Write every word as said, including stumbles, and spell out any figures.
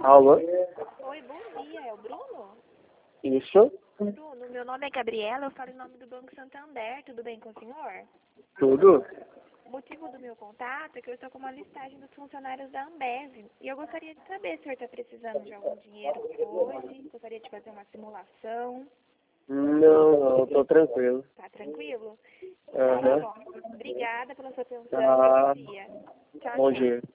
Alô? Oi, bom dia, é o Bruno? Isso? Bruno, meu nome é Gabriela, eu falo em nome do Banco Santander, tudo bem com o senhor? Tudo? O motivo do meu contato é que eu estou com uma listagem dos funcionários da Ambev e eu gostaria de saber se o senhor está precisando de algum dinheiro hoje, gostaria de fazer uma simulação. Não, não, tô tranquilo. Tá tranquilo? Tá Aham. bom. Obrigada pela sua atenção. Tá. Bom dia. Tchau, Bom tchau. dia.